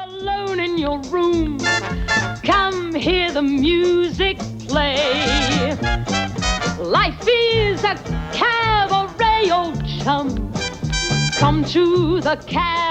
alone in your room, come hear the music play. Life is a cabaret, old chum. Come to the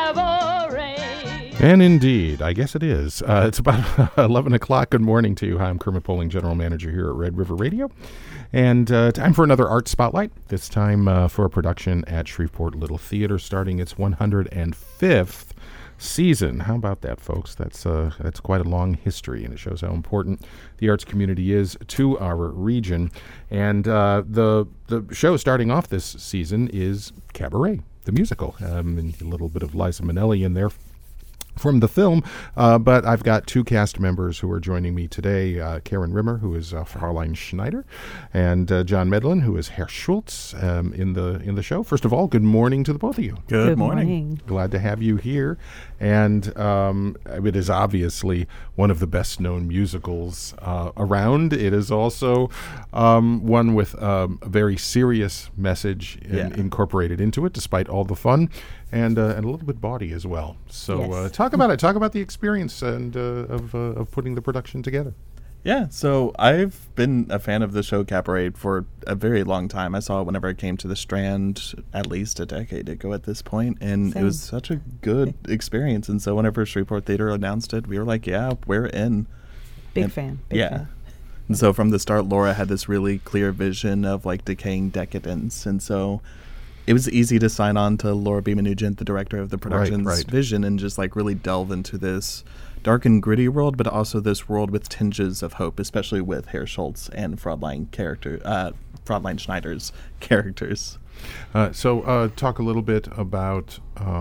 cabaret. And indeed, I guess it is. It's about 11 o'clock. Good morning to you. Hi, I'm Kermit Poling, General Manager here at Red River Radio. And time for another Art Spotlight, this time for a production at Shreveport Little Theater, starting its 105th season. How about that, folks? That's quite a long history, and it shows how important the arts community is to our region. And the show starting off this season is Cabaret, the musical. And a little bit of Liza Minnelli in there from the film, but I've got two cast members who are joining me today, Karen Rimmer, who is Fräulein Schneider, and John Medlin, who is Herr Schultz in the show. First of all, good morning to the both of you. Good morning. Glad to have you here. And it is obviously one of the best-known musicals around. It is also one with a very serious message incorporated into it, despite all the fun, and a little bit bawdy as well. So yes. Talk about it. Talk about the experience and of putting the production together. Yeah, so I've been a fan of the show Cabaret for a very long time. I saw it whenever it came to the Strand at least a decade ago at this point, and Same. It was such a good experience. And so whenever Shreveport Theater announced it, we were like, yeah, we're in. Big fan. And so from the start, Laura had this really clear vision of like decaying decadence, and so it was easy to sign on to Laura Beeman Nugent, the director of the production's vision, and just like really delve into this dark and gritty world, but also this world with tinges of hope, especially with Herr Schultz and Fräulein Schneider's characters. So talk a little bit about,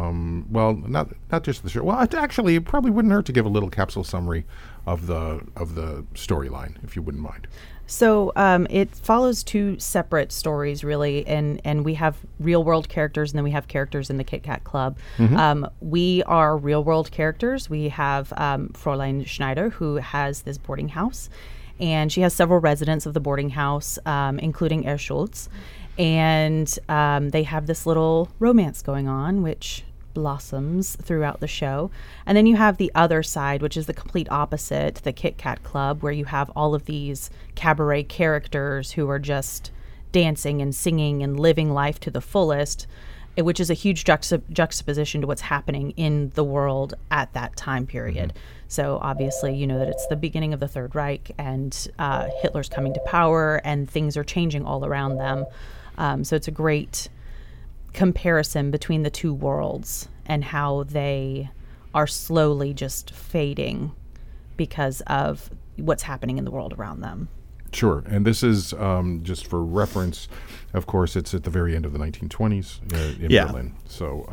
not just the show. Well, it probably wouldn't hurt to give a little capsule summary of the storyline, if you wouldn't mind. So it follows two separate stories, really, and we have real-world characters, and then we have characters in the Kit Kat Club. Mm-hmm. We are real-world characters. We have Fräulein Schneider, who has this boarding house, and she has several residents of the boarding house, including Herr Schultz, and they have this little romance going on, which blossoms throughout the show. And then you have the other side, which is the complete opposite, the Kit Kat Club, where you have all of these cabaret characters who are just dancing and singing and living life to the fullest, which is a huge juxtaposition to what's happening in the world at that time period. Mm-hmm. So obviously, you know that it's the beginning of the Third Reich, and Hitler's coming to power, and things are changing all around them. So it's a great comparison between the two worlds and how they are slowly just fading because of what's happening in the world around them. Sure. And this is, just for reference, of course, it's at the very end of the 1920s in Berlin. So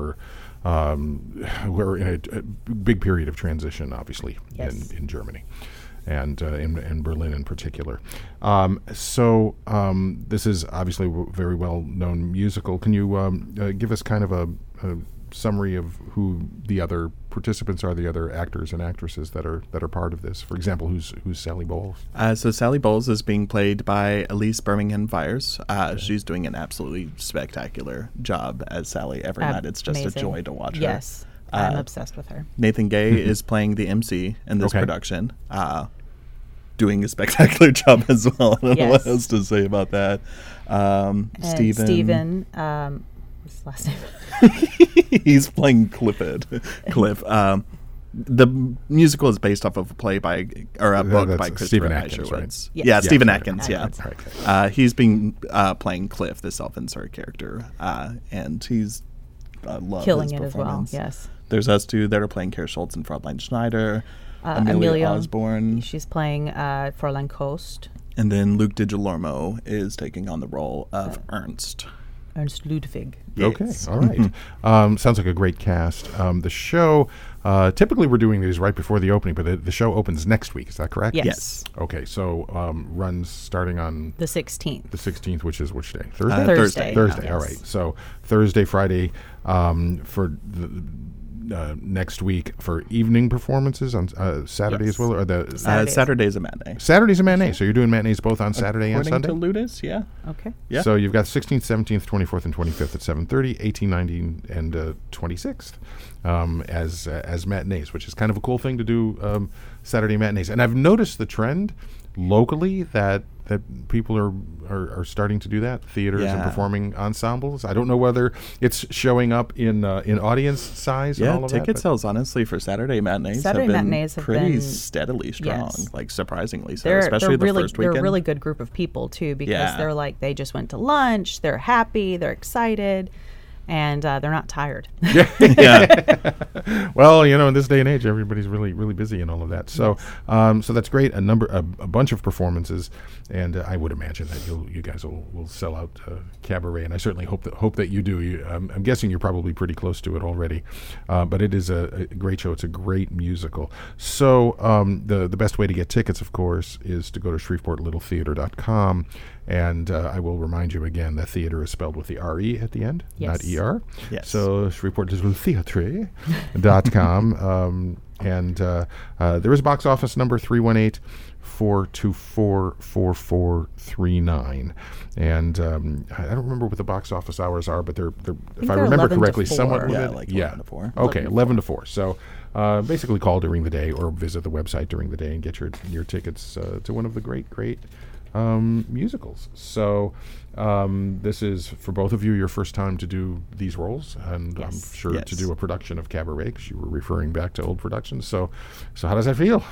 we're in a big period of transition, obviously, in Germany. And in Berlin in particular. So this is obviously a very well-known musical. Can you give us kind of a summary of who the other participants are, the other actors and actresses that are part of this? For example, who's Sally Bowles? So Sally Bowles is being played by Elise Birmingham Vyers. She's doing an absolutely spectacular job as Sally every night. It's just amazing. A joy to watch her. Yes. I'm obsessed with her. Nathan Gay is playing the MC in this production, doing a spectacular job as well. I don't know what else to say about that. Stephen, what's his last name? He's playing Cliff. The musical is based off of a play by, or a book by Christopher Stephen Atkins, Isherwood. right? Yeah, Stephen Atkins, Right. He's being playing Cliff, the self-insert character, and he's killing his it as well, performance. yes. There's us two that are playing Herr Schultz and Fräulein Schneider. Amelia Osborne. She's playing Fräulein Kost. And then Luke DiGiorno is taking on the role of Ernst Ludwig. Yes. Okay, all right. Sounds like a great cast. The show, typically we're doing these right before the opening, but the show opens next week. Is that correct? Yes. Okay, so runs starting on the 16th. The 16th, which is which day? Thursday? Thursday. Thursday, Yes. all right. So Thursday, Friday, for next week for evening performances on Saturday as well, or the Saturday's a matinee. Saturday's a matinee, so you're doing matinees both on Saturday and Sunday? According to Ludus, yeah. Okay. Yeah. So you've got 16th, 17th, 24th, and 25th at 7:30, 18, 19, and 26th as matinees, which is kind of a cool thing to do, Saturday matinees. And I've noticed the trend locally that people are starting to do that, theaters and performing ensembles. I don't know whether it's showing up in audience size and all of that. Yeah, ticket sales, honestly, for Saturday matinees have been pretty steadily strong, like surprisingly so, especially the first weekend. They're a really good group of people, too, because they're like, they just went to lunch, they're happy, they're excited, and they're not tired. Well, in this day and age, everybody's really, really busy and all of that. So, so that's great. A bunch of performances, and I would imagine that you guys will sell out Cabaret, and I certainly hope that you do. I'm guessing you're probably pretty close to it already, but it is a great show. It's a great musical. So, the best way to get tickets, of course, is to go to ShreveportLittleTheater.com. And I will remind you again that theater is spelled with the R-E at the end, not E-R. Yes. So ShreveportLittleTheatre.com. And there is box office number 318-424-4439. And I don't remember what the box office hours are, but they're if I remember correctly, somewhat limited. 11 to 4. Okay, 11 to 4. So basically call during the day or visit the website during the day and get your tickets to one of the great musicals. So this is, for both of you, your first time to do these roles, and I'm sure to do a production of Cabaret, because you were referring back to old productions. So how does that feel?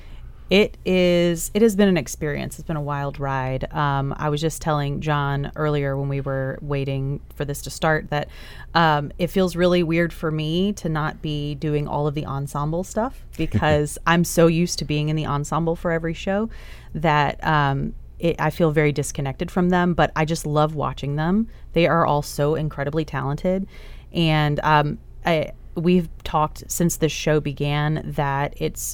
It has been an experience. It's been a wild ride. I was just telling John earlier when we were waiting for this to start that it feels really weird for me to not be doing all of the ensemble stuff, because I'm so used to being in the ensemble for every show that I feel very disconnected from them, but I just love watching them. They are all so incredibly talented. And we've talked since this show began that there's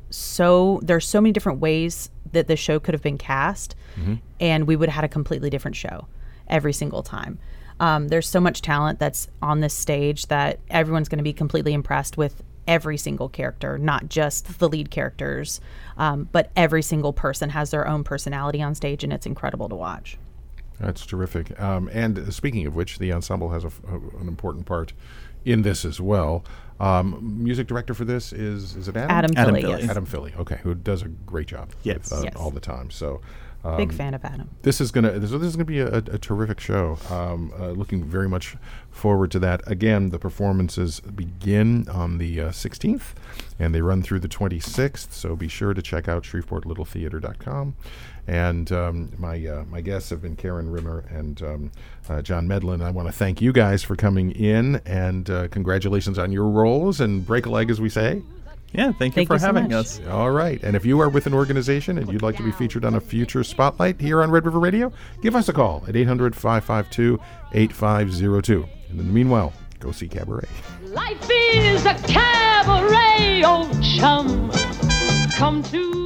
so many different ways that the show could have been cast, and we would have had a completely different show every single time. There's so much talent that's on this stage that everyone's going to be completely impressed with every single character, not just the lead characters, but every single person has their own personality on stage, and it's incredible to watch. That's terrific. And speaking of which, the ensemble has an important part in this as well. Music director for this is it Adam? Adam Philly. Yes. Adam Philly, okay, who does a great job all the time. So big fan of Adam. This is gonna be a terrific show. Looking very much forward to that. Again, the performances begin on the 16th, and they run through the 26th. So be sure to check out ShreveportLittleTheater.com. And my guests have been Karen Rimmer and John Medlin. I want to thank you guys for coming in, and congratulations on your roles, and break a leg, as we say. Yeah, thank you for having us. All right. And if you are with an organization and you'd like to be featured on a future spotlight here on Red River Radio, give us a call at 800-552-8502. And in the meanwhile, go see Cabaret. Life is a cabaret, old chum. Come to